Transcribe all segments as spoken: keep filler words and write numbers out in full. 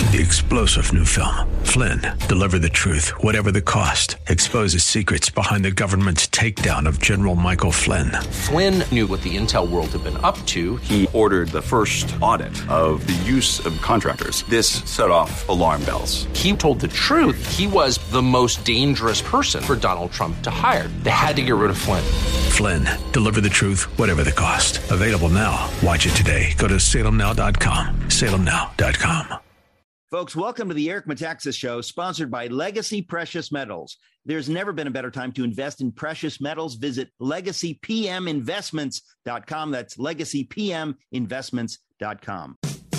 The explosive new film, Flynn, deliver the truth, whatever the cost, exposes secrets behind the government's takedown of General Michael Flynn. Flynn knew what the intel world had been up to. He ordered the first audit of the use of contractors. This set off alarm bells. He told the truth. He was the most dangerous person for Donald Trump to hire. They had to get rid of Flynn. Flynn, deliver the truth, whatever the cost. Available now. Watch it today. Go to salem now dot com. salem now dot com. Folks, welcome to the Eric Metaxas Show, sponsored by Legacy Precious Metals. There's never been a better time to invest in precious metals. Visit legacy p m investments dot com. That's legacy p m investments dot com.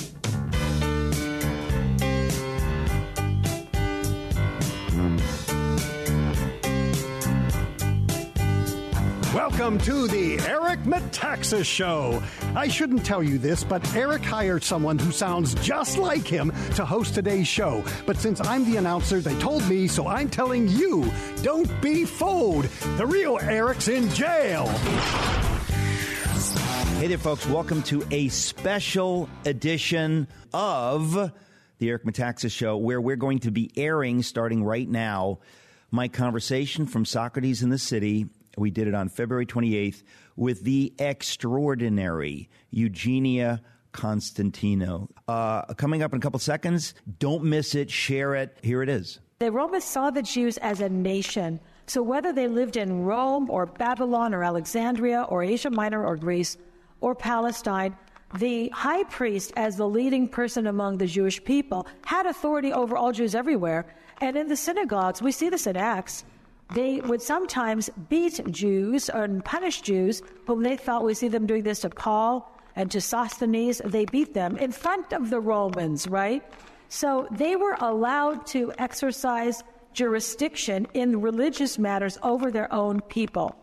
Welcome to the Eric Metaxas Show. I shouldn't tell you this, but Eric hired someone who sounds just like him to host today's show. But since I'm the announcer, they told me, so I'm telling you, don't be fooled. The real Eric's in jail. Hey there, folks. Welcome to a special edition of the Eric Metaxas Show, where we're going to be airing, starting right now, my conversation from Socrates in the City. We did it on February twenty-eighth with the extraordinary Eugenia Constantino. Uh, coming up in a couple seconds. Don't miss it. Share it. Here it is. The Romans saw the Jews as a nation. So whether they lived in Rome or Babylon or Alexandria or Asia Minor or Greece or Palestine, the high priest, as the leading person among the Jewish people, had authority over all Jews everywhere. And in the synagogues, we see this in Acts, they would sometimes beat Jews and punish Jews whom they thought, we see them doing this to Paul and to Sosthenes. They beat them in front of the Romans, right? So they were allowed to exercise jurisdiction in religious matters over their own people.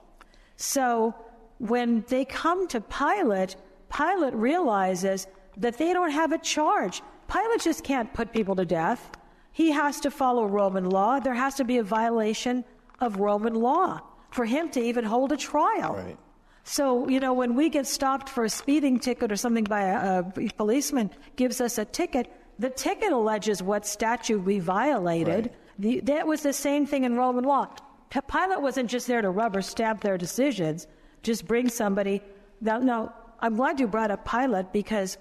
So when they come to Pilate, Pilate realizes that they don't have a charge. Pilate just can't put people to death. He has to follow Roman law. There has to be a violation of Roman law for him to even hold a trial. Right. So, you know, when we get stopped for a speeding ticket or something by a, a policeman gives us a ticket, the ticket alleges what statute we violated. Right. The, that was the same thing in Roman law. Pilate wasn't just there to rubber stamp their decisions, just bring somebody. Now, now, I'm glad you brought up Pilate, because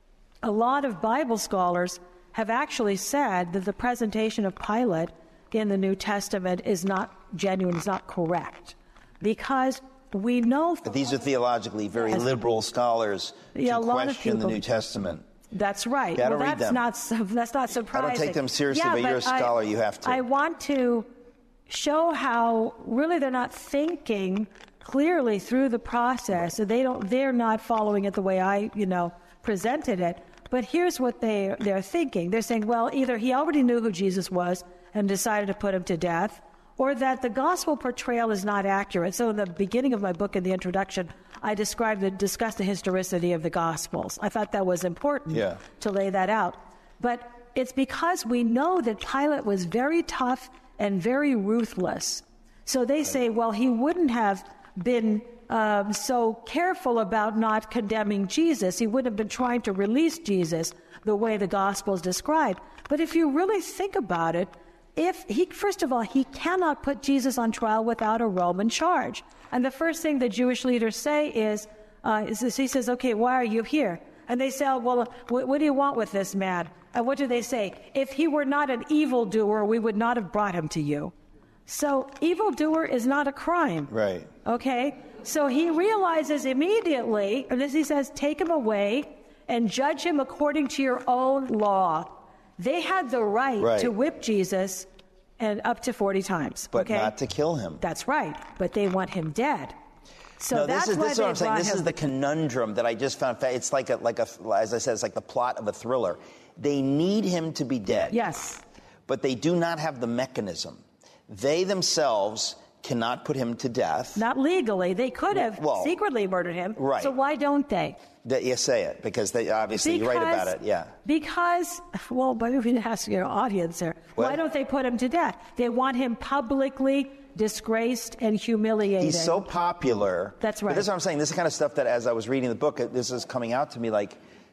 a lot of Bible scholars have actually said that the presentation of Pilate in the New Testament is not genuine, is not correct, because we know... But these are theologically very as, liberal scholars yeah, to a lot question of people, the New Testament. That's right. You well, read that's them. not that's not surprising. I don't take them seriously, yeah, but, but you're a scholar, I, you have to. I want to show how really they're not thinking clearly through the process. So they don't they're not following it the way I, you know, presented it. But here's what they they're thinking. They're saying, well, either he already knew who Jesus was and decided to put him to death, or that the gospel portrayal is not accurate. So in the beginning of my book, in the introduction, I described the, discussed the historicity of the gospels. I thought that was important yeah. to lay that out. But it's because we know that Pilate was very tough and very ruthless. So they say, well, he wouldn't have been um, so careful about not condemning Jesus. He wouldn't have been trying to release Jesus the way the gospels describe. But if you really think about it, If he, first of all, he cannot put Jesus on trial without a Roman charge. And the first thing the Jewish leaders say is, uh, is this, he says, okay, why are you here? And they say, oh, well, what, what do you want with this man? And what do they say? If he were not an evildoer, we would not have brought him to you. So evildoer is not a crime. Right. Okay? So he realizes immediately, and this he says, take him away and judge him according to your own law. They had the right, right to whip Jesus and up to forty times. But okay? not to kill him. That's right. But they want him dead. So no, that's this is, why this is they what I'm saying. This him. is the conundrum that I just found. It's like a, like a, as I said, it's like the plot of a thriller. They need him to be dead. Yes. But they do not have the mechanism. They themselves cannot put him to death. Not legally. They could have well, secretly murdered him. Right. So why don't they? That you say it, because they obviously because, you're right about it, yeah. Because, well, maybe we can ask your audience there. What? Why don't they put him to death? They want him publicly disgraced and humiliated. He's so popular. That's right. But this is what I'm saying. This is the kind of stuff that, as I was reading the book, this is coming out to me like,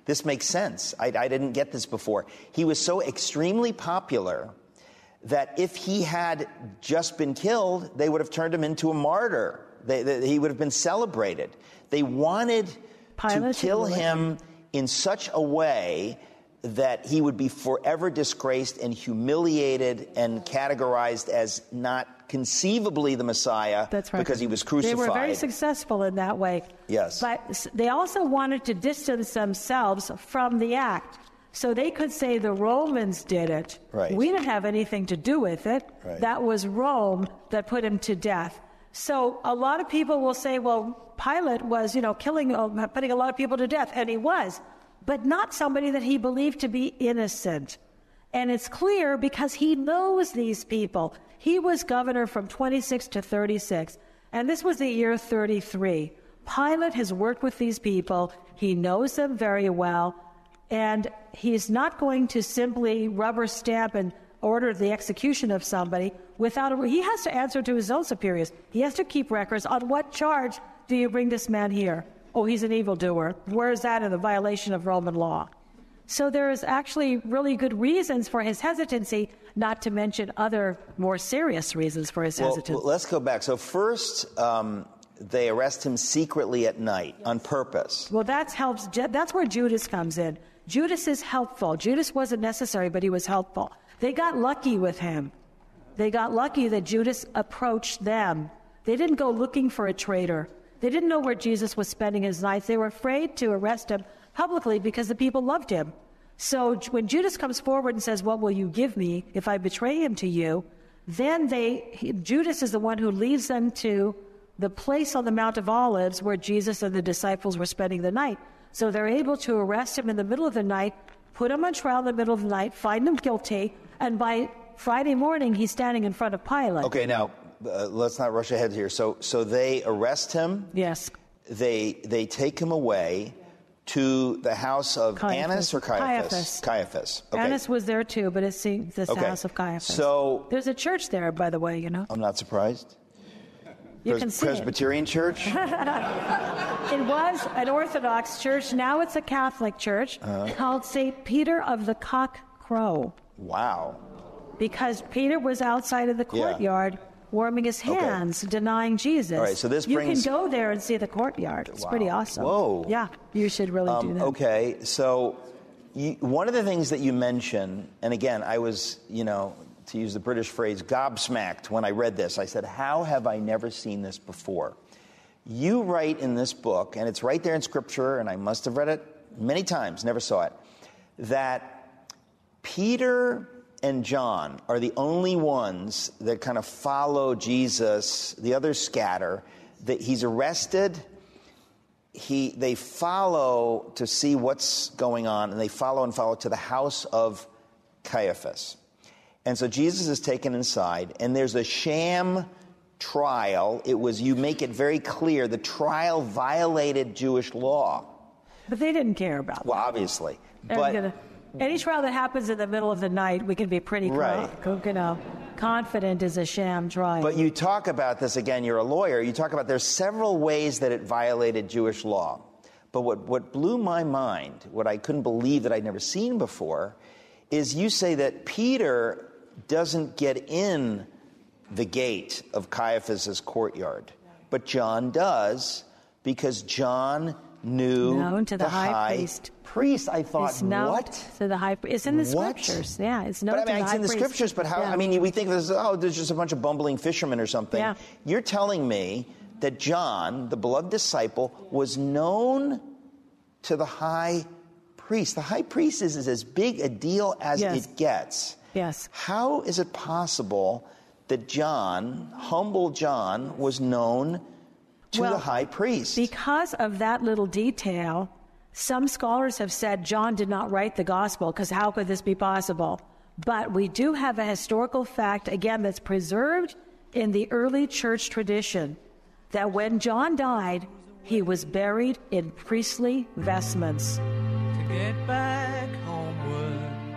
This makes sense. I, I didn't get this before. He was so extremely popular that if he had just been killed, they would have turned him into a martyr. They, they, he would have been celebrated. They wanted Pilate to kill him in such a way that he would be forever disgraced and humiliated and categorized as not conceivably the Messiah. That's right. Because he was crucified. They were very successful in that way. Yes. But they also wanted to distance themselves from the act. So they could say the Romans did it. Right. We didn't have anything to do with it. Right. That was Rome that put him to death. So a lot of people will say, well, Pilate was, you know, killing, uh, putting a lot of people to death, and he was, but not somebody that he believed to be innocent. And it's clear because he knows these people. He was governor from twenty-six to thirty-six, and this was the year thirty-three. Pilate has worked with these people. He knows them very well, and he's not going to simply rubber stamp and order the execution of somebody without a... He has to answer to his own superiors. He has to keep records on what charge do you bring this man here? Oh, he's an evildoer. Where is that in the violation of Roman law? So there is actually really good reasons for his hesitancy, not to mention other more serious reasons for his well, hesitancy. Well, let's go back. So first, um, they arrest him secretly at night on purpose. Well, that helps. That's where Judas comes in. Judas is helpful. Judas wasn't necessary, but he was helpful. They got lucky with him. They got lucky that Judas approached them. They didn't go looking for a traitor. They didn't know where Jesus was spending his nights. They were afraid to arrest him publicly because the people loved him. So when Judas comes forward and says, what will you give me if I betray him to you? Then they, he, Judas is the one who leads them to the place on the Mount of Olives where Jesus and the disciples were spending the night. So they're able to arrest him in the middle of the night, put him on trial in the middle of the night, find him guilty, and by Friday morning, he's standing in front of Pilate. Okay, now, uh, let's not rush ahead here. So so they arrest him. Yes. They they take him away to the house of Caiaphas. Annas or Caiaphas? Caiaphas. Caiaphas. Okay. Annas was there too, but it's the, the Okay. house of Caiaphas. So there's a church there, by the way, you know. I'm not surprised. You Pres- can see it. Presbyterian church? It was an Orthodox church. Now it's a Catholic church Uh-huh. called Saint Peter of the Cock Crow. Wow. Because Peter was outside of the Yeah. courtyard warming his Okay. hands, denying Jesus. All right, so this you brings- can go there and see the courtyard. It's Wow. pretty awesome. Whoa. Yeah, you should really Um, do that. okay, so you, one of the things that you mentioned, and again, I was, you know, to use the British phrase, gobsmacked when I read this. I said, how have I never seen this before? You write in this book, and it's right there in Scripture, and I must have read it many times, never saw it, that Peter and John are the only ones that kind of follow Jesus. The others scatter. That he's arrested. He they follow to see what's going on, and they follow and follow to the house of Caiaphas. And so Jesus is taken inside, and there's a sham trial. It was, you make it very clear, the trial violated Jewish law. But they didn't care about Well, that. obviously. They're But gonna- any trial that happens in the middle of the night, we can be pretty co- Right. co- you know, confident is a sham trial. But you talk about this, again, you're a lawyer, you talk about there's several ways that it violated Jewish law. But what, what blew my mind, what I couldn't believe that I'd never seen before, is you say that Peter doesn't get in the gate of Caiaphas's courtyard, but John does, because John knew Known to the the high high priest. priest. I thought, It's known what? to the high priest. It's in the What? scriptures. Yeah, it's known But I to mean, the it's high in the priest. scriptures, but how, Yeah. I mean, we think of this, oh, there's just a bunch of bumbling fishermen or something. Yeah. You're telling me that John, the beloved disciple, was known to the high priest. The high priest is, is as big a deal as Yes. it gets. Yes. How is it possible that John, humble John, was known to Well, the high priest? Because of that little detail, some scholars have said John did not write the gospel, because how could this be possible? But we do have a historical fact, again, that's preserved in the early church tradition, that when John died, he was buried in priestly vestments. To get back homeward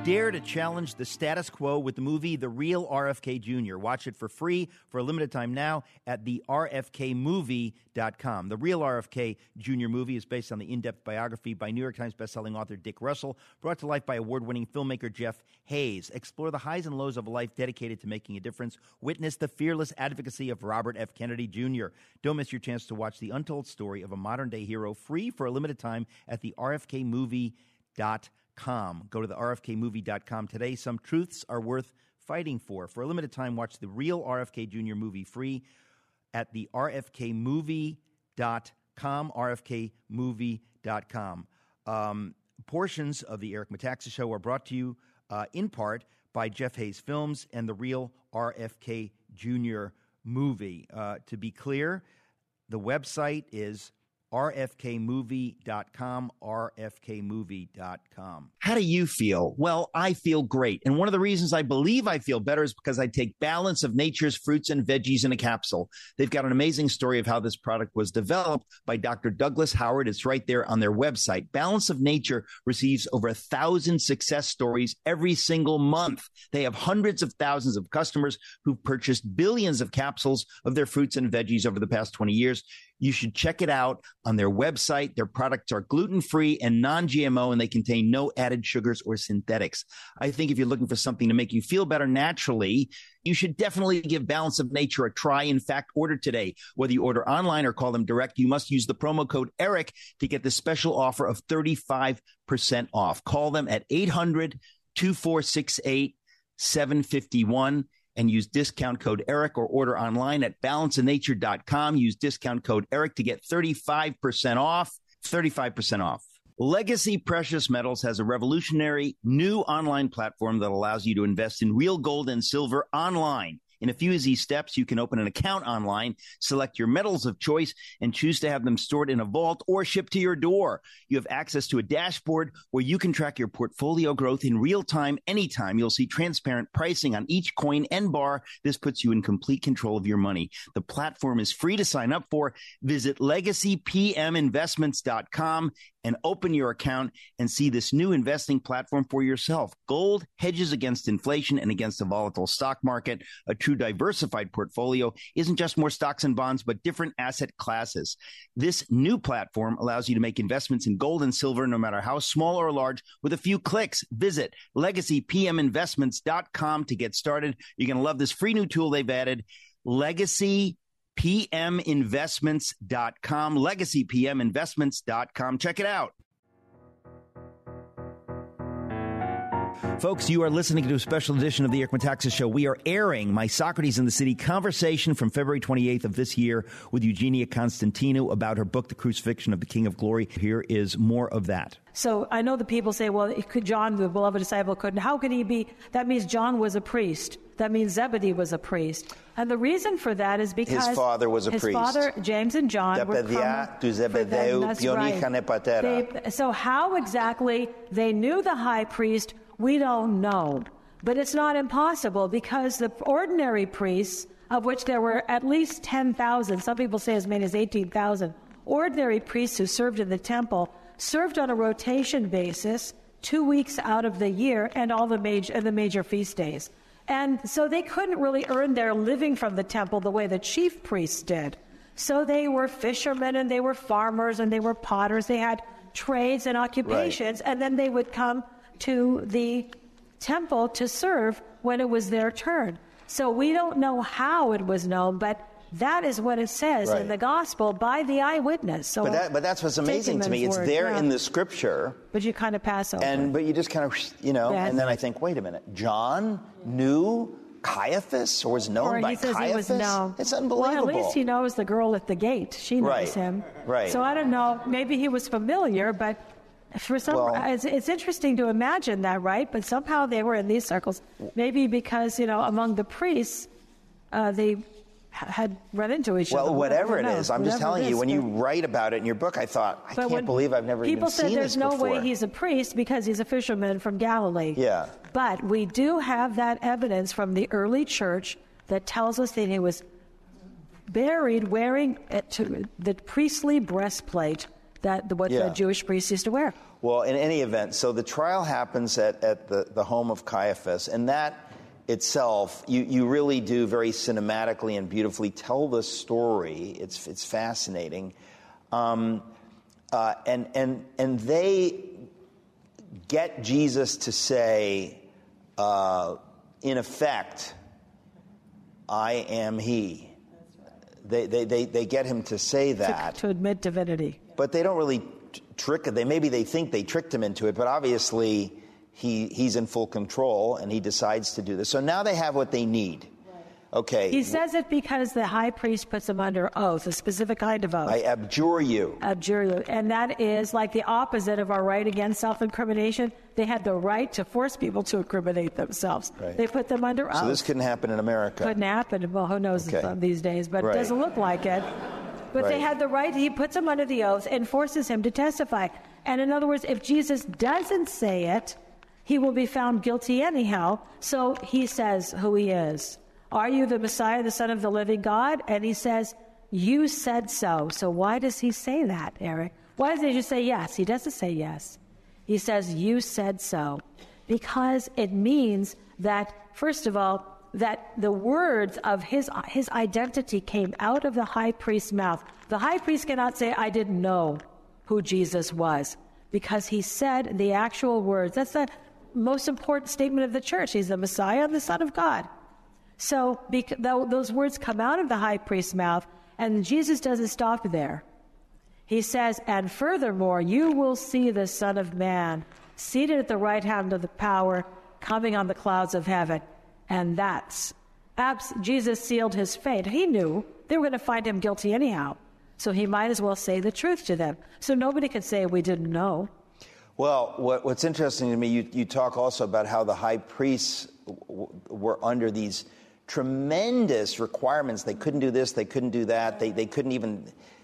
Dare to challenge the status quo with the movie The Real R F K Junior Watch it for free for a limited time now at the R F K movie dot com. The Real R F K Junior movie is based on the in-depth biography by New York Times bestselling author Dick Russell, brought to life by award-winning filmmaker Jeff Hayes. Explore the highs and lows of a life dedicated to making a difference. Witness the fearless advocacy of Robert F. Kennedy Junior Don't miss your chance to watch the untold story of a modern-day hero free for a limited time at the R F K movie dot com. Go to the R F K movie dot com today. Some truths are worth fighting for. For a limited time, watch the Real R F K Junior movie free at the R F K movie dot com, R F K movie dot com. Um, portions of the Eric Metaxas Show are brought to you uh, in part by Jeff Hayes Films and the Real R F K Junior movie. Uh, to be clear, the website is R F K movie dot com, R F K movie dot com. How do you feel? Well, I feel great. And one of the reasons I believe I feel better is because I take Balance of Nature's fruits and veggies in a capsule. They've got an amazing story of how this product was developed by Doctor Douglas Howard. It's right there on their website. Balance of Nature receives over a thousand success stories every single month. They have hundreds of thousands of customers who've purchased billions of capsules of their fruits and veggies over the past twenty years. You should check it out on their website. Their products are gluten-free and non-G M O, and they contain no added sugars or synthetics. I think if you're looking for something to make you feel better naturally, you should definitely give Balance of Nature a try. In fact, order today. Whether you order online or call them direct, you must use the promo code ERIC to get the special offer of thirty-five percent off. Call them at eight hundred, two four six eight, seven five one. And use discount code ERIC, or order online at balance of nature dot com. Use discount code ERIC to get thirty-five percent off. thirty-five percent off. Legacy Precious Metals has a revolutionary new online platform that allows you to invest in real gold and silver online. In a few easy steps, you can open an account online, select your metals of choice, and choose to have them stored in a vault or shipped to your door. You have access to a dashboard where you can track your portfolio growth in real time, anytime. You'll see transparent pricing on each coin and bar. This puts you in complete control of your money. The platform is free to sign up for. Visit legacy p m investments dot com and open your account and see this new investing platform for yourself. Gold hedges against inflation and against a volatile stock market. A true diversified portfolio isn't just more stocks and bonds, but different asset classes. This new platform allows you to make investments in gold and silver, no matter how small or large, with a few clicks. Visit legacy p m investments dot com to get started. You're going to love this free new tool they've added, legacy p m investments dot com, legacy p m investments dot com. Check it out. Folks, you are listening to a special edition of the Eric Metaxas Show. We are airing my Socrates in the City conversation from February twenty-eighth of this year with Eugenia Constantinou about her book, The Crucifixion of the King of Glory. Here is more of that. So I know the people say, well, could John, the beloved disciple, couldn't. How could he be? That means John was a priest. That means Zebedee was a priest. And the reason for that is because his father was a his priest. His father, James and John, were coming tu Zebedeu, pionicha nepatera. They, so how exactly they knew the high priest, we don't know. But it's not impossible, because the ordinary priests, of which there were at least ten thousand, some people say as many as eighteen thousand, ordinary priests who served in the temple, served on a rotation basis two weeks out of the year and all the major, and the major feast days. And so they couldn't really earn their living from the temple the way the chief priests did. So they were fishermen, and they were farmers, and they were potters. They had trades and occupations, right. And then they would come to the temple to serve when it was their turn. So we don't know how it was known, but that is what it says right. in the gospel by the eyewitness. So but, that, but that's what's amazing to me. It's word, there yeah. in the scripture. But you kind of pass over. And But you just kind of, you know, yeah. and then I think, wait a minute. John knew Caiaphas, or was known or by he says Caiaphas? He was known. It's unbelievable. Well, at least he knows the girl at the gate. She knows right. him. Right. So I don't know. Maybe he was familiar, but for some, well, it's, it's interesting to imagine that, right? But somehow they were in these circles. Maybe because, you know, among the priests, uh, they had run into each well, other. Well, whatever it know, is, I'm just telling you, when you write about it in your book, I thought, I but can't believe I've never even seen this before. People said there's no way he's a priest because he's a fisherman from Galilee. Yeah. But we do have that evidence from the early church that tells us that he was buried wearing it to the priestly breastplate that the, what yeah. the Jewish priests used to wear. Well, in any event, so the trial happens at, at the, the home of Caiaphas, and that itself, you, you really do very cinematically and beautifully tell the story. It's it's fascinating. Um, uh, and, and, and they get Jesus to say, uh, in effect, I am he. They, they, they, they get him to say that. To, to admit divinity. But they don't really t- trick they maybe they think they tricked him into it, but obviously he he's in full control and he decides to do this. So now they have what they need. Okay. He says it because the high priest puts him under oath, a specific kind of oath. I abjure you. Abjure you. And that is like the opposite of our right against self-incrimination. They had the right to force people to incriminate themselves. Right. They put them under oath. So this couldn't happen in America. Couldn't happen. Well, who knows Okay. these days, but Right. it doesn't look like it. But Right. they had the right. He puts him under the oath and forces him to testify. And in other words, if Jesus doesn't say it, he will be found guilty anyhow. So he says who he is. Are you the Messiah, the Son of the living God? And he says, you said so. So why does he say that, Eric? Why doesn't he just say yes? He doesn't say yes. He says, you said so. Because it means that, first of all, that the words of his his identity came out of the high priest's mouth. The high priest cannot say, I didn't know who Jesus was, because he said the actual words. That's the most important statement of the church. He's the Messiah, the Son of God. So bec- th- those words come out of the high priest's mouth, and Jesus doesn't stop there. He says, and furthermore, you will see the Son of Man seated at the right hand of the power, coming on the clouds of heaven. And that's, abs- Jesus sealed his fate. He knew they were going to find him guilty anyhow. So he might as well say the truth to them. So nobody could say we didn't know. Well, what, what's interesting to me, you, you talk also about how the high priests w- were under these tremendous requirements. They couldn't do this, they couldn't do that, they, they couldn't even...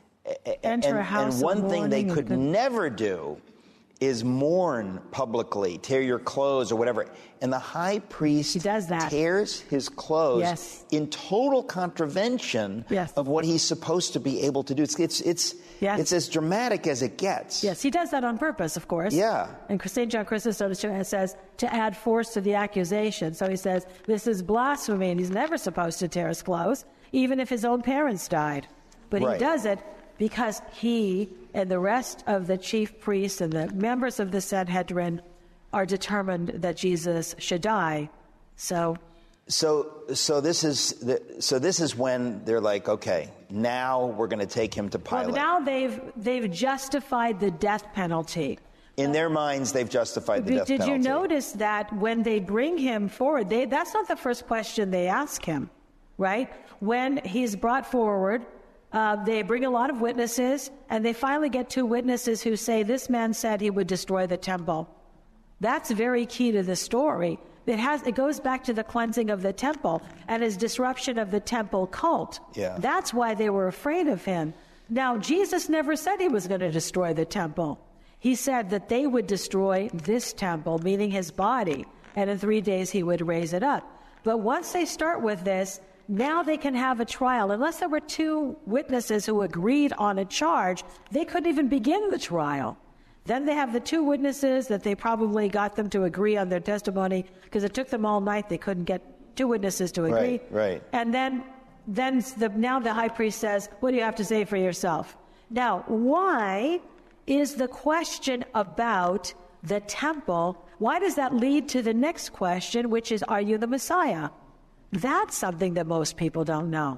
Enter and, a house and one thing they could could... never do is mourn publicly, tear your clothes or whatever. And the high priest he does that. tears his clothes yes. in total contravention yes. of what he's supposed to be able to do. It's it's it's, yes. it's as dramatic as it gets. Yes, he does that on purpose, of course. Yeah. And Saint John Chrysostom says to add force to the accusation. So he says, this is blasphemy, and he's never supposed to tear his clothes, even if his own parents died. But right. he does it because he and the rest of the chief priests and the members of the Sanhedrin are determined that Jesus should die. So, so, so this is the, so this is when they're like, okay, now we're going to take him to Pilate. Well, now they've they've justified the death penalty. In their minds, they've justified the death Did penalty. you notice that when they bring him forward, they, that's not the first question they ask him, right? When he's brought forward, Uh, they bring a lot of witnesses, and they finally get two witnesses who say, this man said he would destroy the temple. That's very key to the story. It has it goes back to the cleansing of the temple and his disruption of the temple cult. Yeah. That's why they were afraid of him. Now, Jesus never said he was going to destroy the temple. He said that they would destroy this temple, meaning his body, and in three days he would raise it up. But once they start with this, now they can have a trial. Unless there were two witnesses who agreed on a charge, they couldn't even begin the trial. Then they have the two witnesses that they probably got them to agree on their testimony because it took them all night. They couldn't get two witnesses to agree. Right, right. And then, then the, now the high priest says, what do you have to say for yourself? Now, why is the question about the temple, why does that lead to the next question, which is, are you the Messiah? That's something that most people don't know.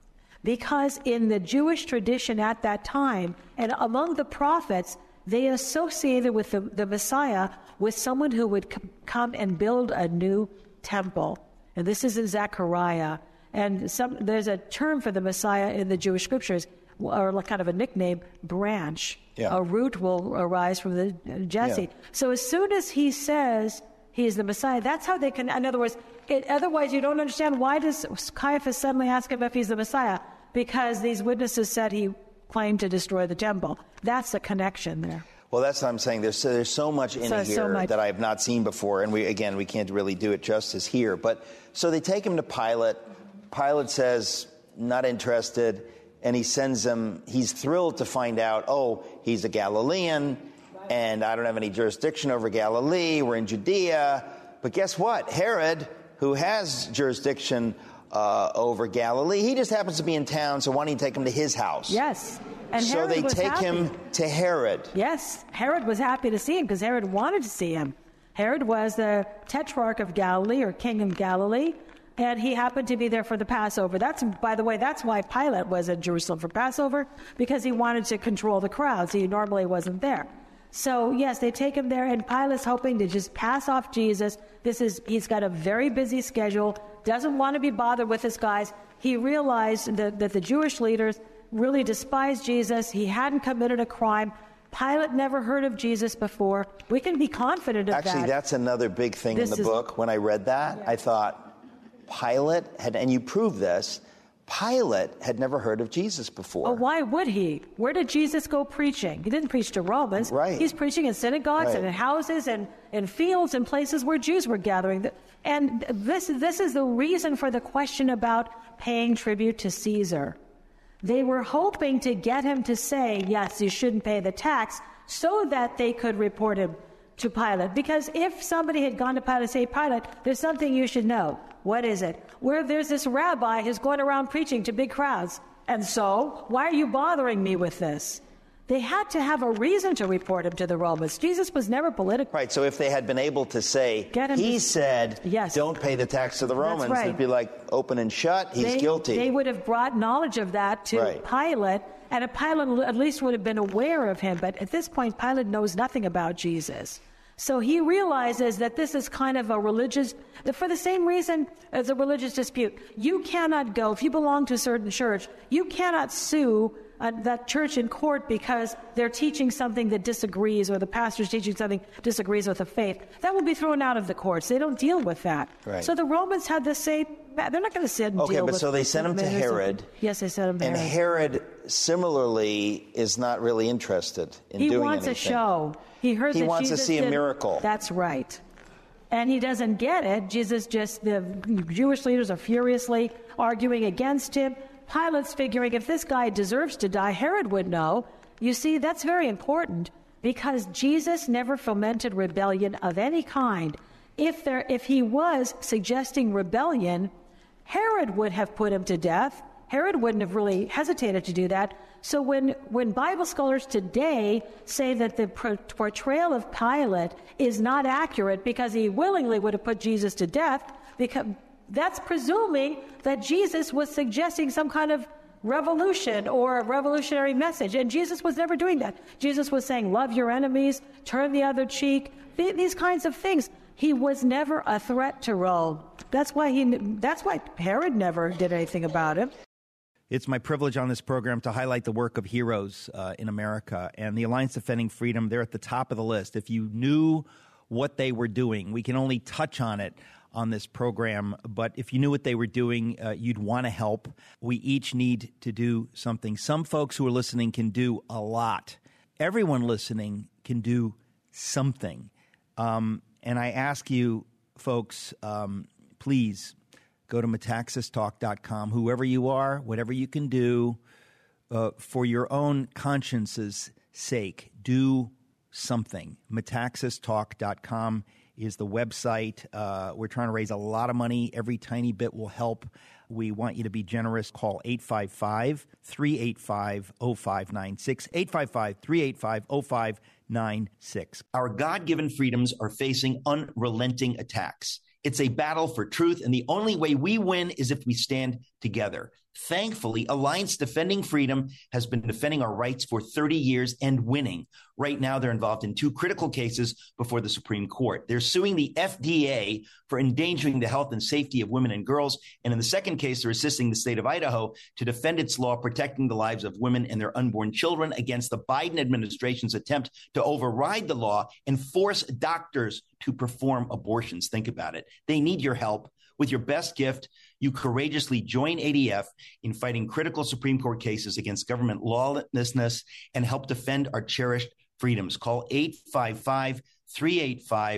Because in the Jewish tradition at that time, and among the prophets, they associated with the, the Messiah with someone who would c- come and build a new temple. And this is in Zechariah. And some, there's a term for the Messiah in the Jewish scriptures, or like kind of a nickname, branch. Yeah. A root will arise from the uh, Jesse. Yeah. So as soon as he says he is the Messiah, that's how they can, in other words, it, otherwise you don't understand why does Caiaphas suddenly ask him if he's the Messiah? Because these witnesses said he claimed to destroy the temple. That's the connection there. Well, that's what I'm saying. There's so, there's so much in So- here so much. that I have not seen before, and we again we can't really do it justice here. But so they take him to Pilate. Pilate says not interested, and he sends him. He's thrilled to find out. Oh, he's a Galilean. and I don't have any jurisdiction over Galilee. We're in Judea. But guess what? Herod, who has jurisdiction uh, over Galilee, he just happens to be in town, so why don't you take him to his house? Yes. And so Herod they was take happy. him to Herod. Yes. Herod was happy to see him because Herod wanted to see him. Herod was the tetrarch of Galilee, or king of Galilee, and he happened to be there for the Passover. That's, by the way, that's why Pilate was in Jerusalem for Passover, because he wanted to control the crowds. He normally wasn't there. So, yes, they take him there, and Pilate's hoping to just pass off Jesus. This is, he's got a very busy schedule, doesn't want to be bothered with this guys. He realized that, that the Jewish leaders really despised Jesus. He hadn't committed a crime. Pilate never heard of Jesus before. We can be confident of Actually, that. Actually, that's another big thing This in the is, book. When I read that, yeah. I thought, Pilate had, and you prove this, Pilate had never heard of Jesus before. Well, why would he? Where did Jesus go preaching? He didn't preach to Romans. Right. He's preaching in synagogues right. and in houses and in fields and places where Jews were gathering. And this, this is the reason for the question about paying tribute to Caesar. They were hoping to get him to say, yes, you shouldn't pay the tax, so that they could report him to Pilate. Because if somebody had gone to Pilate and say, Pilate, there's something you should know. What is it? Where there's this rabbi who's going around preaching to big crowds. And so, why are you bothering me with this? They had to have a reason to report him to the Romans. Jesus was never political. Right, so if they had been able to say, he to, said, yes. don't pay the tax to the Romans, right. it'd be like open and shut, he's they, guilty. They would have brought knowledge of that to right. Pilate, and a Pilate at least would have been aware of him. But at this point, Pilate knows nothing about Jesus. So he realizes that this is kind of a religious, for the same reason as a religious dispute. You cannot go, if you belong to a certain church, you cannot sue uh, that church in court because they're teaching something that disagrees, or the pastor's teaching something disagrees with the faith. That will be thrown out of the courts. They don't deal with that. Right. So the Romans had the same, they're not going to sit and okay, deal but with so they sent him to Herod. Yes, they sent him to and Herod. And Herod, similarly, is not really interested in he doing wants anything. a show. He heard he that wants Jesus to see did, a miracle. That's right. And he doesn't get it. Jesus just, the Jewish leaders are furiously arguing against him. Pilate's figuring if this guy deserves to die, Herod would know. You see, that's very important because Jesus never fomented rebellion of any kind. If there, if he was suggesting rebellion, Herod would have put him to death. Herod wouldn't have really hesitated to do that. So when, when Bible scholars today say that the portrayal of Pilate is not accurate because he willingly would have put Jesus to death, because that's presuming that Jesus was suggesting some kind of revolution or a revolutionary message. And Jesus was never doing that. Jesus was saying, love your enemies, turn the other cheek, th- these kinds of things. He was never a threat to Rome. That's why he. That's why Herod never did anything about it. It's my privilege on this program to highlight the work of heroes uh, in America, and the Alliance Defending Freedom, they're at the top of the list. If you knew what they were doing, we can only touch on it on this program, but if you knew what they were doing, uh, you'd want to help. We each need to do something. Some folks who are listening can do a lot. Everyone listening can do something. Um, and I ask you, folks, um, please, go to metaxas talk dot com. Whoever you are, whatever you can do, uh, for your own conscience's sake, do something. metaxas talk dot com is the website. Uh, we're trying to raise a lot of money. Every tiny bit will help. We want you to be generous. Call eight five five, three eight five, zero five nine six, eight five five, three eight five, zero five nine six. Our God-given freedoms are facing unrelenting attacks. It's a battle for truth, and the only way we win is if we stand together. Thankfully, Alliance Defending Freedom has been defending our rights for thirty years and winning. Right now, they're involved in two critical cases before the Supreme Court. They're suing the F D A for endangering the health and safety of women and girls. And in the second case, they're assisting the state of Idaho to defend its law protecting the lives of women and their unborn children against the Biden administration's attempt to override the law and force doctors to perform abortions. Think about it. They need your help. With your best gift, you courageously join A D F in fighting critical Supreme Court cases against government lawlessness and help defend our cherished freedoms. Call eight five five, three eight five,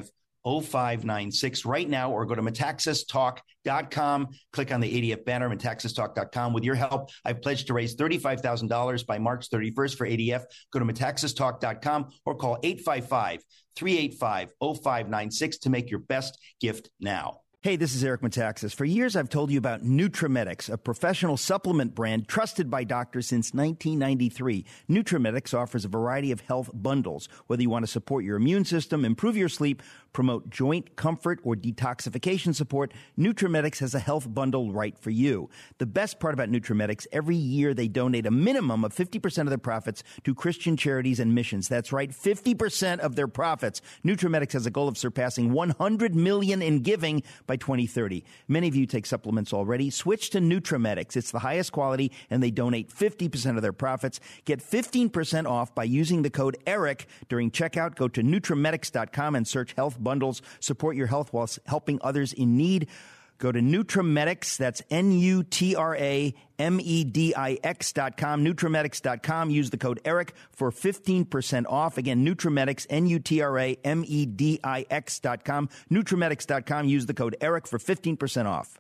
oh five nine six right now, or go to metaxas talk dot com. Click on the A D F banner, metaxas talk dot com. With your help, I've pledged to raise thirty-five thousand dollars by March thirty-first for A D F. Go to metaxas talk dot com or call eight five five, three eight five, oh five nine six to make your best gift now. Hey, this is Eric Metaxas. For years, I've told you about Nutramedix, a professional supplement brand trusted by doctors since nineteen ninety-three. Nutramedix offers a variety of health bundles. Whether you want to support your immune system, improve your sleep, promote joint comfort, or detoxification support, Nutramedix has a health bundle right for you. The best part about Nutramedix, every year they donate a minimum of fifty percent of their profits to Christian charities and missions. That's right, fifty percent of their profits. Nutramedix has a goal of surpassing one hundred million dollars in giving by twenty thirty. Many of you take supplements already. Switch to Nutramedix. It's the highest quality, and they donate fifty percent of their profits. Get fifteen percent off by using the code ERIC during checkout. Go to Nutramedix dot com and search health bundles. Support your health while helping others in need. Go to Nutramedix. That's N U T R A M E D I X dot com, Nutramedix dot com. Use the code ERIC for fifteen percent off. Again, Nutramedix, N U T R A M E D I X dot com, Nutramedix dot com. Use the code ERIC for fifteen percent off.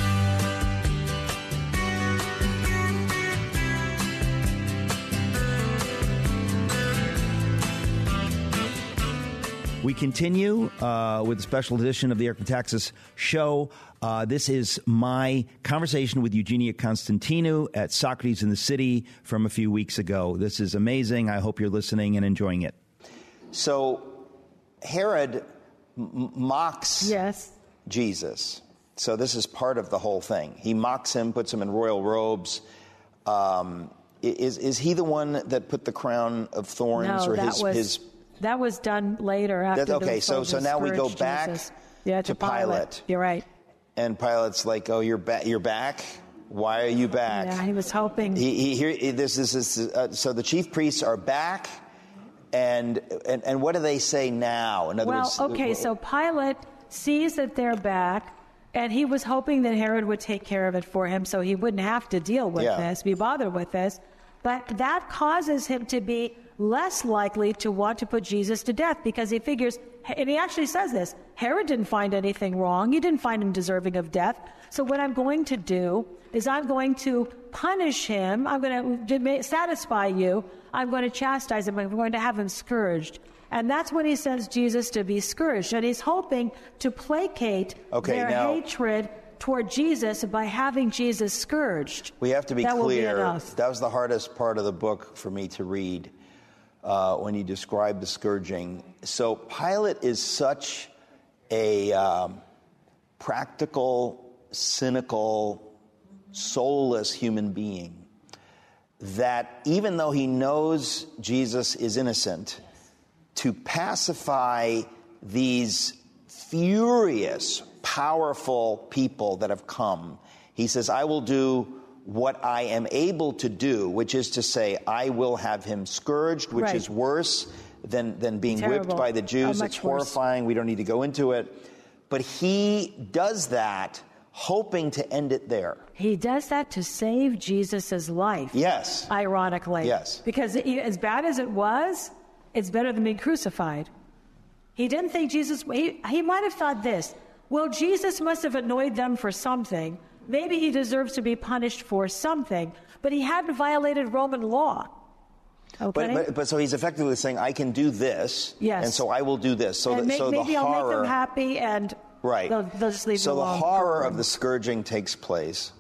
We continue uh, with a special edition of the Eric Metaxas Show. Uh, this is my conversation with Eugenia Constantinou at Socrates in the City from a few weeks ago. This is amazing. I hope you're listening and enjoying it. So Herod m- mocks yes. Jesus. So this is part of the whole thing. He mocks him, puts him in royal robes. Um, is is he the one that put the crown of thorns? No, or that his, was... his That was done later after That's, okay, the so so now we go scourged back Jesus. yeah, to, to Pilate. Pilate. You're right. And Pilate's like, "Oh, you're back. You're back. Why are you back?" Yeah, he was hoping. He, he here. This is this. Is, uh, so the chief priests are back, and and and what do they say now? In other well, words, okay, so Pilate sees that they're back, and he was hoping that Herod would take care of it for him, so he wouldn't have to deal with Yeah. this, be bothered with this. But that causes him to be less likely to want to put Jesus to death, because he figures, and he actually says this, Herod didn't find anything wrong. He didn't find him deserving of death. So what I'm going to do is I'm going to punish him. I'm going to satisfy you. I'm going to chastise him. I'm going to have him scourged. And that's when he sends Jesus to be scourged. And he's hoping to placate Okay, their now- hatred toward Jesus by having Jesus scourged. we have to be that clear. Will be enough. That was the hardest part of the book for me to read. Uh, when you describe the scourging. So Pilate is such a um, practical, cynical, soulless human being that even though he knows Jesus is innocent, to pacify these furious, powerful people that have come, he says, I will do what I am able to do, which is to say, I will have him scourged, which Right. is worse than, than being Terrible. whipped by the Jews. Oh, It's much worse. horrifying. We don't need to go into it. But he does that hoping to end it there. He does that to save Jesus' life. Yes. Ironically. Yes. Because it, as bad as it was, it's better than being crucified. He didn't think Jesus, he, he might have thought this, well, Jesus must have annoyed them for something. Maybe he deserves to be punished for something, but he hadn't violated Roman law. Okay? But, but but so he's effectively saying, I can do this, Yes. and so I will do this. So, and that, may, so maybe the I'll horror, make them happy, and right? they'll, they'll just leave so you the alone. horror of the scourging takes place.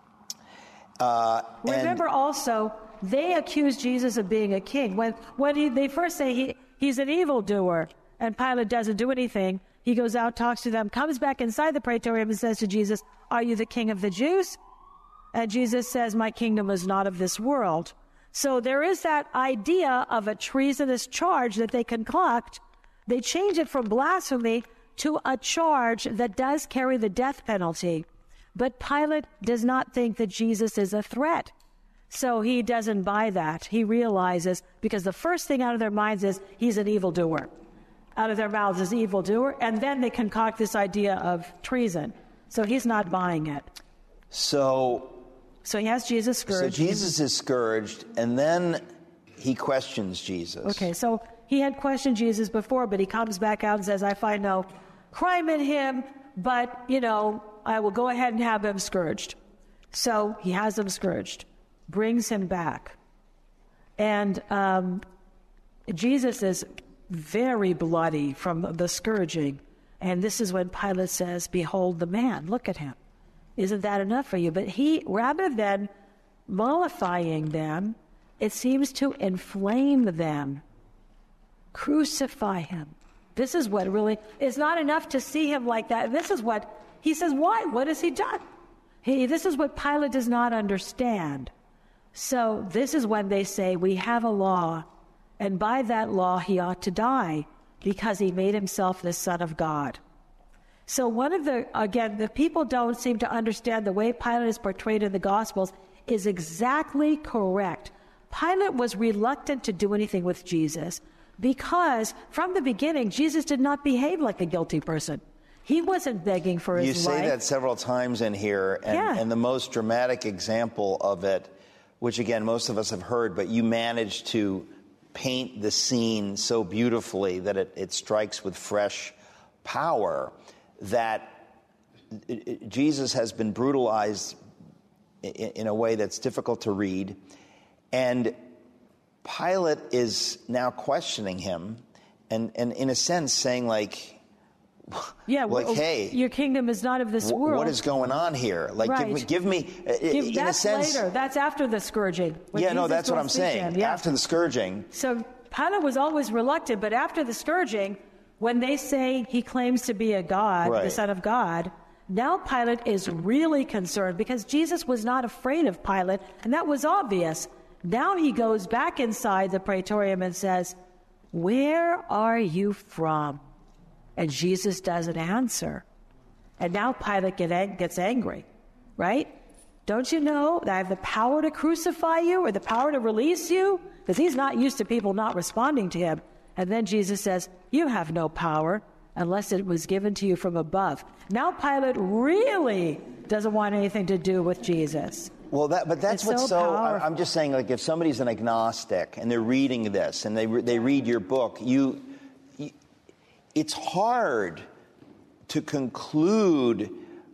Uh, Remember and, also, they accuse Jesus of being a king. When when he, they first say he, he's an evildoer, and Pilate doesn't do anything, he goes out, talks to them, comes back inside the praetorium and says to Jesus, are you the king of the Jews? And Jesus says, my kingdom is not of this world. So there is that idea of a treasonous charge that they concoct. They change it from blasphemy to a charge that does carry the death penalty. But Pilate does not think that Jesus is a threat. So he doesn't buy that. He realizes, because the first thing out of their minds is, he's an evildoer. Out of their mouths is evildoer, and then they concoct this idea of treason. So he's not buying it. So, so he has Jesus scourged. So Jesus is scourged, and then he questions Jesus. Okay, so he had questioned Jesus before, but he comes back out and says, I find no crime in him, but, you know, I will go ahead and have him scourged. So he has him scourged, brings him back. And um, Jesus is very bloody from the scourging. And this is when Pilate says, behold the man, look at him. Isn't that enough for you? But he, rather than mollifying them, it seems to inflame them. Crucify him. This is what really, it's not enough to see him like that. This is what, he says, why? What has he done? He, this is what Pilate does not understand. So this is when they say, we have a law, and by that law he ought to die, because he made himself the Son of God. So one of the, again, the people don't seem to understand the way Pilate is portrayed in the Gospels is exactly correct. Pilate was reluctant to do anything with Jesus because from the beginning, Jesus did not behave like a guilty person. He wasn't begging for his life. You say life. that several times in here, and, yeah. and the most dramatic example of it, which again, most of us have heard, but you managed to paint the scene so beautifully that it, it strikes with fresh power, that it, it, Jesus has been brutalized in, in a way that's difficult to read, and Pilate is now questioning him, and, and in a sense saying, like, yeah, like, well, hey, your kingdom is not of this w- world. What is going on here? Like, right. give me, give me, give, in that's a sense. later. That's after the scourging. Yeah, Jesus no, that's what I'm saying. Yeah. After the scourging. So Pilate was always reluctant, but after the scourging, when they say he claims to be a God, right. the Son of God, now Pilate is really concerned because Jesus was not afraid of Pilate, and that was obvious. Now he goes back inside the praetorium and says, where are you from? And Jesus doesn't answer. And now Pilate get ang- gets angry, right? Don't you know that I have the power to crucify you or the power to release you? Because he's not used to people not responding to him. And then Jesus says, you have no power unless it was given to you from above. Now Pilate really doesn't want anything to do with Jesus. Well, that, but that's it's what's so, so I, I'm just saying, like, if somebody's an agnostic and they're reading this and they re- they read your book, you, you it's hard to conclude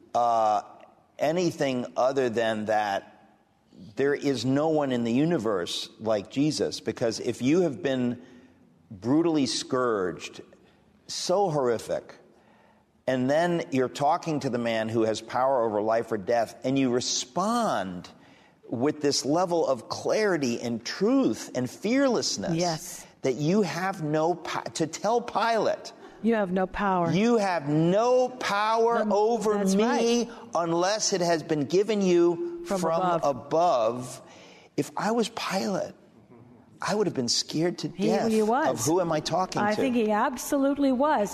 uh, anything other than that there is no one in the universe like Jesus. Because if you have been brutally scourged, so horrific, and then you're talking to the man who has power over life or death, and you respond with this level of clarity and truth and fearlessness, yes. that you have no po- to tell Pilate, you have no power. You have no power the, over me right. unless it has been given you from, from above. above. If I was Pilate, I would have been scared to he, death he was. of who am I talking I to. I think he absolutely was.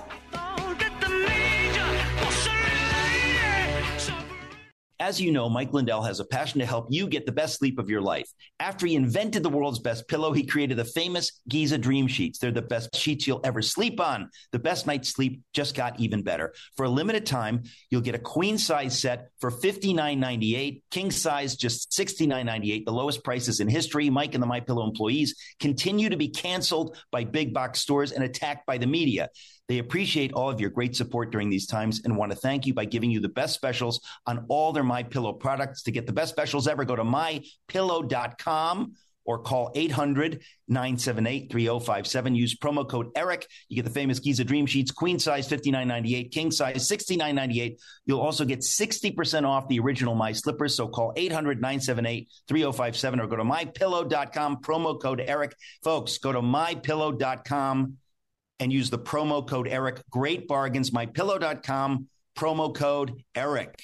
As you know, Mike Lindell has a passion to help you get the best sleep of your life. After he invented the world's best pillow, he created the famous Giza Dream Sheets. They're the best sheets you'll ever sleep on. The best night's sleep just got even better. For a limited time, you'll get a queen size set for fifty-nine ninety-eight, king size just sixty-nine ninety-eight, the lowest prices in history. Mike and the MyPillow employees continue to be canceled by big box stores and attacked by the media. They appreciate all of your great support during these times and want to thank you by giving you the best specials on all their MyPillow products. To get the best specials ever, go to my pillow dot com or call eight hundred, nine seven eight, three oh five seven. Use promo code ERIC. You get the famous Giza Dream Sheets, queen size fifty-nine ninety-eight, king size sixty-nine ninety-eight. You'll also get sixty percent off the original My Slippers. So call eight hundred, nine seven eight, three oh five seven or go to my pillow dot com, promo code ERIC. Folks, go to my pillow dot com and use the promo code ERIC. Great bargains, my pillow dot com, promo code ERIC.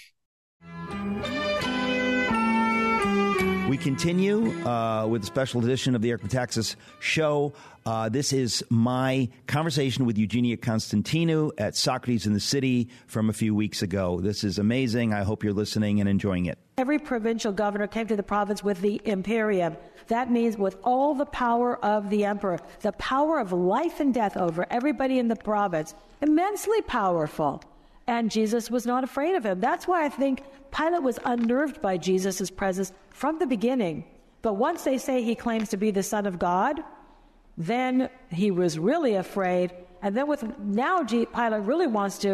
We continue uh, with a special edition of the Eric Metaxas Show. Uh, this is my conversation with Eugenia Constantinou at Socrates in the City from a few weeks ago. This is amazing. I hope you're listening and enjoying it. Every provincial governor came to the province with the imperium. That means with all the power of the emperor, the power of life and death over everybody in the province, immensely powerful. And Jesus was not afraid of him. That's why I think Pilate was unnerved by Jesus' presence from the beginning. But once they say he claims to be the Son of God, then he was really afraid. And then with now Pilate really wants to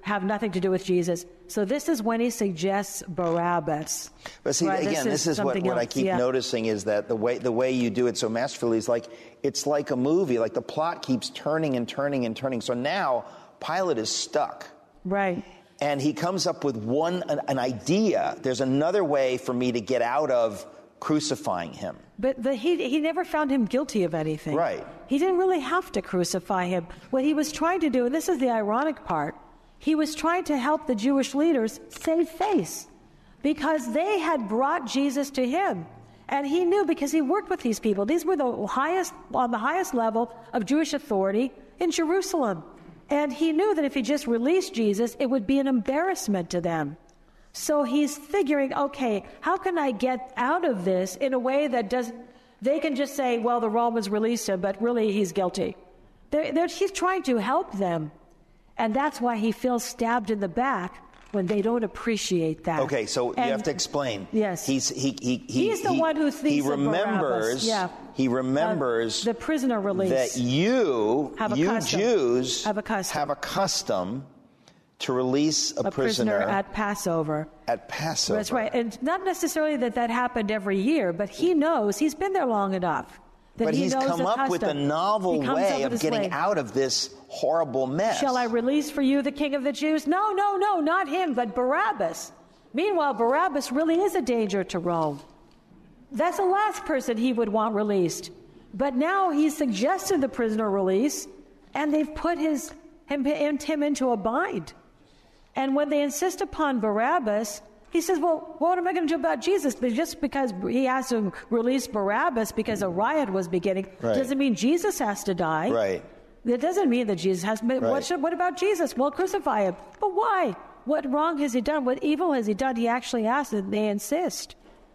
have nothing to do with Jesus. So this is when he suggests Barabbas. But see, right? again, this is, this is what, what I keep yeah. noticing is that the way the way you do it so masterfully is like, it's like a movie. Like the plot keeps turning and turning and turning. So now Pilate is stuck. Right. And he comes up with one an, an idea. There's another way for me to get out of crucifying him. But the, he he never found him guilty of anything. Right. He didn't really have to crucify him. What he was trying to do, and this is the ironic part, he was trying to help the Jewish leaders save face because they had brought Jesus to him. And he knew, because he worked with these people. These were the highest, on the highest level of Jewish authority in Jerusalem. And he knew that if he just released Jesus, it would be an embarrassment to them. So he's figuring, okay, how can I get out of this in a way that doesn't, they can just say, well, the Romans released him, but really he's guilty. They're, they're, he's trying to help them. And that's why he feels stabbed in the back when they don't appreciate that. Okay, so and, you have to explain. Yes. He's, he, he, he, he's the he, one who thinks he of remembers, yeah. He remembers uh, the prisoner release. That you, have a you custom. Jews, have a custom. have a custom to release a, a prisoner, prisoner at Passover. At Passover. That's right. And not necessarily that that happened every year, but he knows, he's been there long enough. But he he's come up custom. with a novel way of getting way. out of this horrible mess. Shall I release for you the king of the Jews? No, no, no, not him, but Barabbas. Meanwhile, Barabbas really is a danger to Rome. That's the last person he would want released. But now he's suggested the prisoner release, and they've put his him, him into a bind. And when they insist upon Barabbas, he says, well, what am I going to do about Jesus? But just because he has to release Barabbas because a riot was beginning, right. doesn't mean Jesus has to die. Right. That doesn't mean that Jesus has to. Right. What, should, what about Jesus? Well, crucify him. But why? What wrong has he done? What evil has he done? He actually asks, and they insist.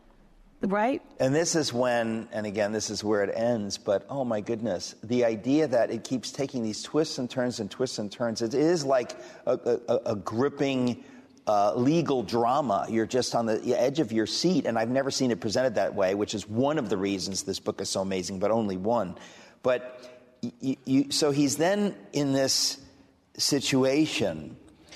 Right? And this is when, and again, this is where it ends, but oh my goodness, the idea that it keeps taking these twists and turns and twists and turns, it is like a, a, a gripping uh, legal drama. You're just on the edge of your seat, and I've never seen it presented that way, which is one of the reasons this book is so amazing, but only one. But you, you, so he's then in this situation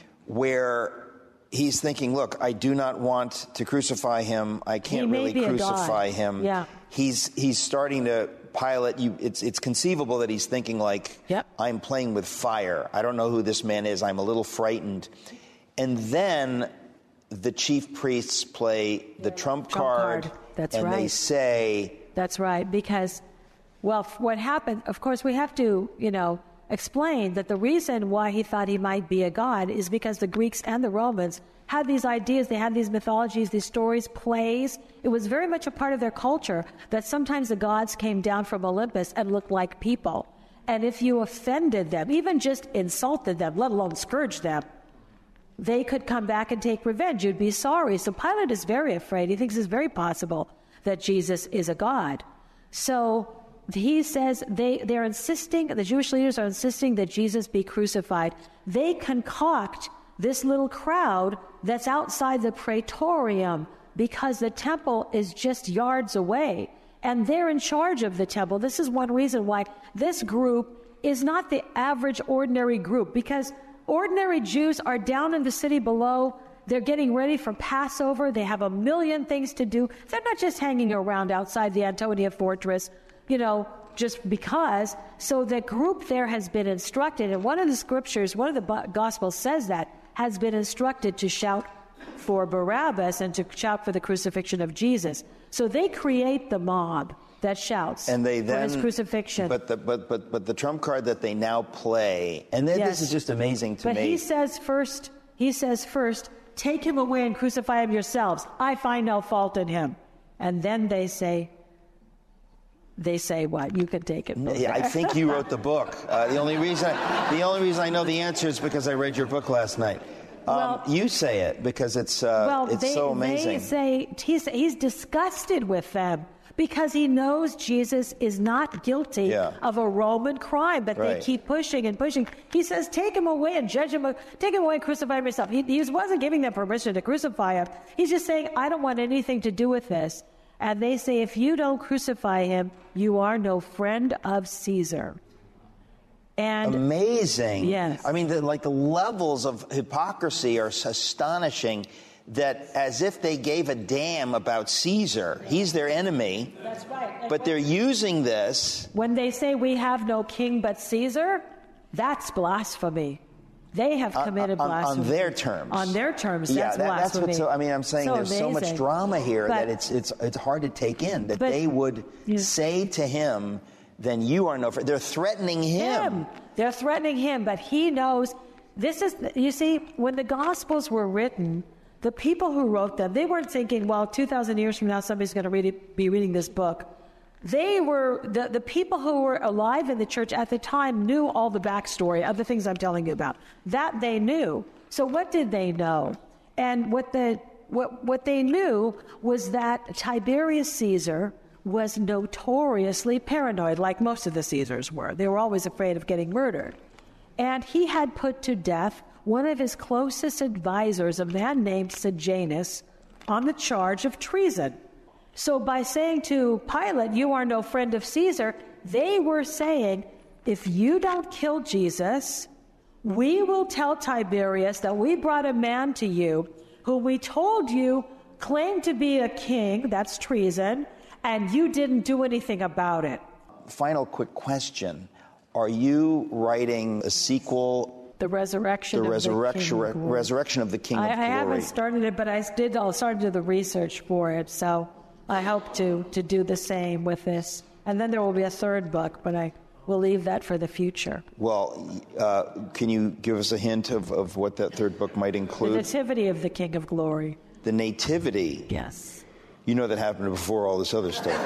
where he's thinking, look, I do not want to crucify him. I can't really crucify him. Yeah. He's he's starting to Pilate. You, it's it's conceivable that he's thinking like, yep. I'm playing with fire. I don't know who this man is. I'm a little frightened. And then the chief priests play the yeah, trump, trump card. card. That's and right. And they say... That's right. Because, well, what happened, of course, we have to, you know, explain that the reason why he thought he might be a god is because the Greeks and the Romans had these ideas, they had these mythologies, these stories, plays. It was very much a part of their culture that sometimes the gods came down from Olympus and looked like people. And if you offended them, even just insulted them, let alone scourged them, they could come back and take revenge. You'd be sorry. So Pilate is very afraid. He thinks it's very possible that Jesus is a god. So he says they, they're insisting, the Jewish leaders are insisting that Jesus be crucified. They concoct this little crowd that's outside the Praetorium because the temple is just yards away. And they're in charge of the temple. This is one reason why this group is not the average ordinary group, because ordinary Jews are down in the city below. They're getting ready for Passover. They have a million things to do. They're not just hanging around outside the Antonia fortress, you know, just because. So the group there has been instructed, and one of the scriptures, one of the Gospels says that, has been instructed to shout for Barabbas and to shout for the crucifixion of Jesus. So they create the mob that shouts and they then, for his crucifixion. But the, but, but, but the trump card that they now play, and then yes. this is just amazing to but me. But he says first, he says first, take him away and crucify him yourselves. I find no fault in him. And then they say, they say what? You can take it. Yeah, I think you wrote the book. Uh, the only reason I, the only reason I know the answer is because I read your book last night. Um, well, you say it because it's uh, well, it's they, so amazing. They say he's, he's disgusted with them because he knows Jesus is not guilty yeah. of a Roman crime, but right. they keep pushing and pushing. He says, take him away and judge him, take him away and crucify him yourself. He, he wasn't giving them permission to crucify him. He's just saying, I don't want anything to do with this. And they say, if you don't crucify him, you are no friend of Caesar. And amazing. Yes. I mean, the, like the levels of hypocrisy are astonishing, that as if they gave a damn about Caesar. He's their enemy. That's right. And but they're using this. When they say we have no king but Caesar, that's blasphemy. They have committed on, blasphemy. On their terms. On their terms, yeah, that's that, blasphemy. That's what's, I mean, I'm saying so there's amazing. so much drama here but, that it's it's it's hard to take in, that but, they would yeah. say to him, then you are no friend. They're threatening him. him. They're threatening him, but he knows. This is, you see, when the Gospels were written, the people who wrote them, they weren't thinking, well, two thousand years from now, somebody's going to read it, be reading this book. They were, the, the people who were alive in the church at the time knew all the backstory of the things I'm telling you about. That they knew. So what did they know? And what the what what they knew was that Tiberius Caesar was notoriously paranoid, like most of the Caesars were. They were always afraid of getting murdered. And he had put to death one of his closest advisors, a man named Sejanus, on the charge of treason. So by saying to Pilate, you are no friend of Caesar, they were saying, if you don't kill Jesus, we will tell Tiberius that we brought a man to you who we told you claimed to be a king, that's treason, and you didn't do anything about it. Final quick question. Are you writing a sequel? The resurrection the of resurrection, the King of resurrection of the King I, of Glory. I haven't started it, but I did. I'll start to do the research for it. So I hope to to do the same with this. And then there will be a third book, but I will leave that for the future. Well, uh, can you give us a hint of, of what that third book might include? The Nativity of the King of Glory. The Nativity? Yes. You know that happened before all this other stuff.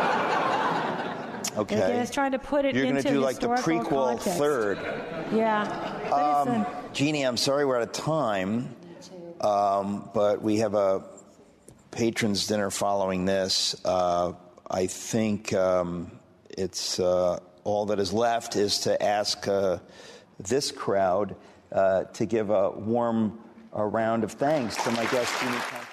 Okay. And again, it's trying to put it You're into going to do like the prequel context. third. Yeah. Um, a, Jeannie, I'm sorry we're out of time, um, but we have a patrons dinner following this. Uh, I think um, it's uh, all that is left is to ask uh, this crowd uh, to give a warm a round of thanks to my guest, Jeannie Conte.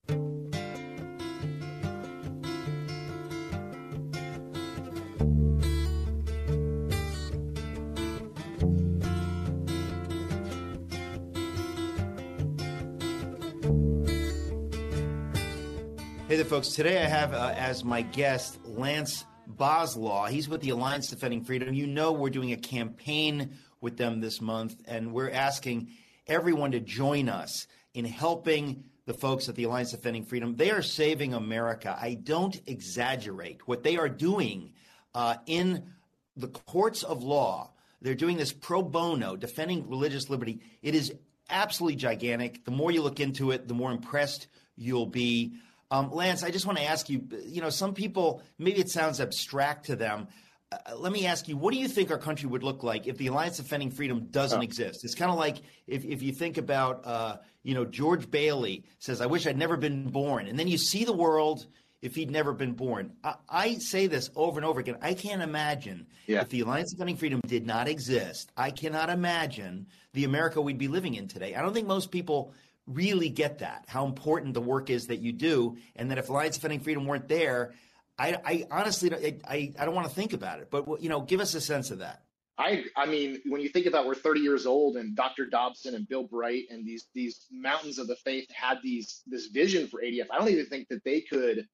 Hey there, folks. Today I have uh, as my guest Lance Boslaw. He's with the Alliance Defending Freedom. You know we're doing a campaign with them this month, and we're asking everyone to join us in helping the folks at the Alliance Defending Freedom. They are saving America. I don't exaggerate. What they are doing uh, in the courts of law, they're doing this pro bono, defending religious liberty. It is absolutely gigantic. The more you look into it, the more impressed you'll be. Um, Lance, I just want to ask you, you know, some people, maybe it sounds abstract to them. Uh, let me ask you, what do you think our country would look like if the Alliance Defending Freedom doesn't oh. exist? It's kind of like if, if you think about, uh, you know, George Bailey says, I wish I'd never been born. And then you see the world if he'd never been born. I, I say this over and over again. I can't imagine yeah. if the Alliance Defending Freedom did not exist. I cannot imagine the America we'd be living in today. I don't think most people really get that, how important the work is that you do, and that if Alliance Defending Freedom weren't there, I, I honestly, I, I don't want to think about it. But, you know, give us a sense of that. I, I mean, when you think about we're thirty years old, and Doctor Dobson and Bill Bright and these these mountains of the faith had these this vision for A D F, I don't even think that they could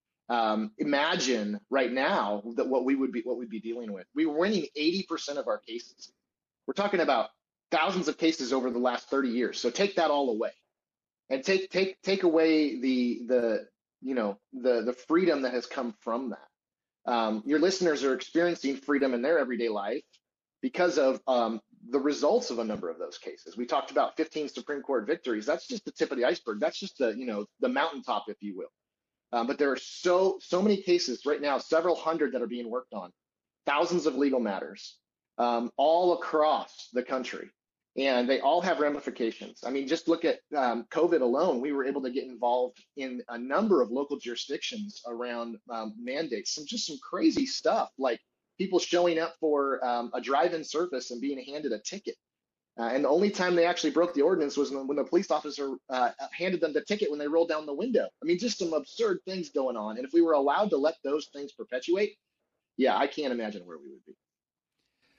um, imagine right now that what we would be what we'd be dealing with. We were winning eighty percent of our cases. We're talking about thousands of cases over the last thirty years. So take that all away. And take take take away the the you know the the freedom that has come from that. Um, your listeners are experiencing freedom in their everyday life because of um, the results of a number of those cases. We talked about fifteen Supreme Court victories. That's just the tip of the iceberg. That's just the you know the mountaintop, if you will. Um, but there are so so many cases right now, several hundred that are being worked on, thousands of legal matters, um, all across the country. And they all have ramifications. I mean, just look at um, COVID alone. We were able to get involved in a number of local jurisdictions around um, mandates. Some just some crazy stuff, like people showing up for um, a drive-in service and being handed a ticket. Uh, and the only time they actually broke the ordinance was when, when the police officer uh, handed them the ticket when they rolled down the window. I mean, just some absurd things going on. And if we were allowed to let those things perpetuate, yeah, I can't imagine where we would be.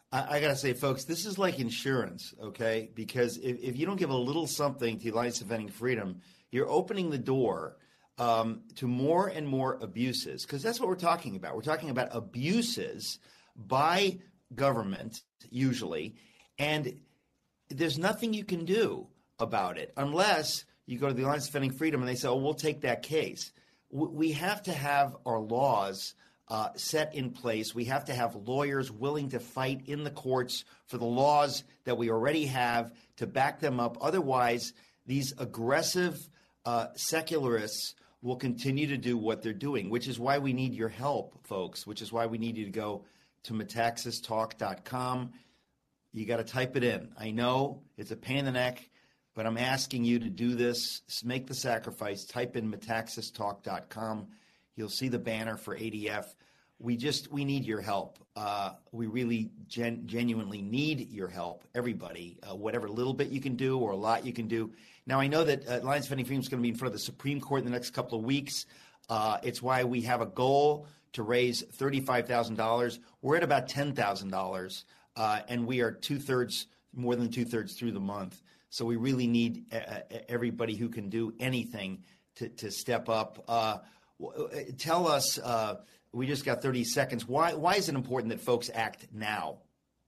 I, I got to say, folks, this is like insurance, okay? Because if, if you don't give a little something to the Alliance Defending Freedom, you're opening the door um, to more and more abuses, because that's what we're talking about. We're talking about abuses by government, usually, and there's nothing you can do about it unless you go to the Alliance Defending Freedom and they say, oh, we'll take that case. We have to have our laws uh, set in place. We have to have lawyers willing to fight in the courts for the laws that we already have to back them up. Otherwise, these aggressive uh, secularists will continue to do what they're doing, which is why we need your help, folks, which is why we need you to go to metaxas talk dot com. You got to type it in. I know it's a pain in the neck, but I'm asking you to do this. Make the sacrifice. Type in metaxas talk dot com. You'll see the banner for A D F. We just we need your help. Uh, we really gen- genuinely need your help, everybody, uh, whatever little bit you can do or a lot you can do. Now, I know that uh, Alliance Defending Freedom is going to be in front of the Supreme Court in the next couple of weeks. Uh, it's why we have a goal to raise thirty-five thousand dollars. We're at about ten thousand dollars, uh, and we are two-thirds, more than two-thirds through the month. So we really need uh, everybody who can do anything to, to step up. Uh, tell us, uh, we just got thirty seconds. Why why is it important that folks act now?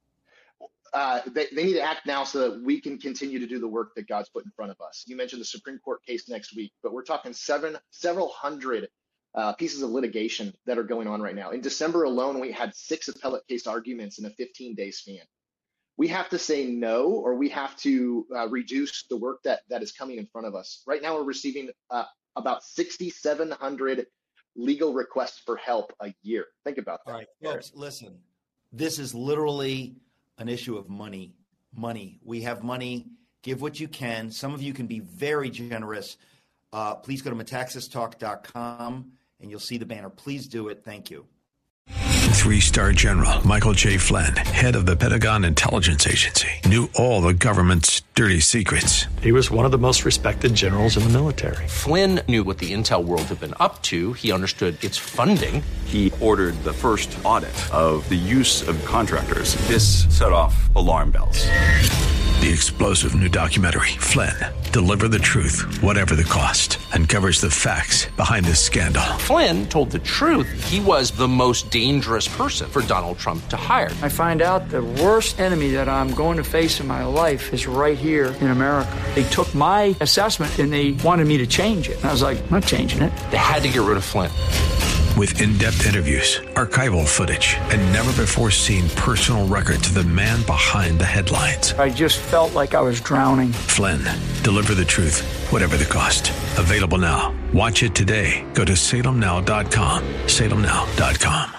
Uh, they, they need to act now so that we can continue to do the work that God's put in front of us. You mentioned the Supreme Court case next week, but we're talking seven, several hundred uh, pieces of litigation that are going on right now. In December alone, we had six appellate case arguments in a fifteen-day span. We have to say no, or we have to uh, reduce the work that, that is coming in front of us. Right now, we're receiving uh, about sixty-seven hundred legal requests for help a year. Think about that. All right, folks, listen. This is literally an issue of money. Money. We have money. Give what you can. Some of you can be very generous. Uh, please go to metaxas talk dot com, and you'll see the banner. Please do it. Thank you. Three-star General Michael J. Flynn, head of the Pentagon Intelligence Agency, knew all the government's dirty secrets. He was one of the most respected generals in the military. Flynn knew what the intel world had been up to. He understood its funding. He ordered the first audit of the use of contractors. This set off alarm bells. The explosive new documentary, Flynn, Deliver the Truth, Whatever the Cost, uncovers the facts behind this scandal. Flynn told the truth. He was the most dangerous person for Donald Trump to hire. I find out the worst enemy that I'm going to face in my life is right here in America. They took my assessment and they wanted me to change it. And I was like, I'm not changing it. They had to get rid of Flynn. With in-depth interviews, archival footage, and never-before-seen personal records of the man behind the headlines. I just felt like I was drowning. Flynn, Deliver the Truth, Whatever the Cost. Available now. Watch it today. Go to salem now dot com. salem now dot com.